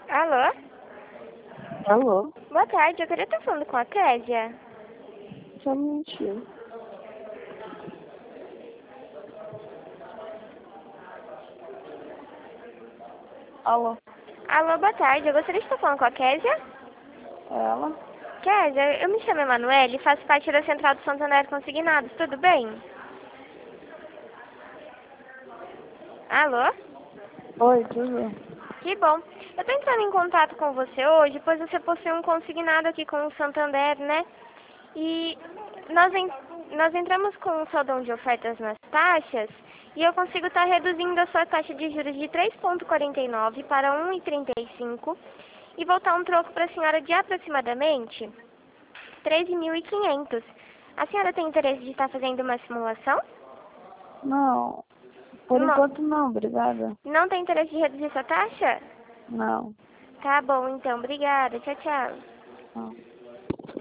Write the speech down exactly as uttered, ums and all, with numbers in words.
Alô? Alô? Boa tarde, eu queria estar falando com a Késia. Só um minutinho. Alô? Alô, boa tarde, eu gostaria de estar falando com a Késia. Ela? Késia, eu me chamo Emanuele e faço parte da Central do Santander Consignados, tudo bem? Alô? Oi, tudo? Que bom. Eu tô entrando em contato com você hoje, pois você possui um consignado aqui com o Santander, né? E nós, en nós entramos com um saldão de ofertas nas taxas e eu consigo estar reduzindo a sua taxa de juros de três vírgula quarenta e nove para um vírgula trinta e cinco e voltar um troco para a senhora de aproximadamente treze mil e quinhentos. A senhora tem interesse de estar fazendo uma simulação? Não. Por Uma... enquanto não, obrigada. Não tem interesse de reduzir sua taxa? Não. Tá bom, então. Obrigada. Tchau, tchau. Não.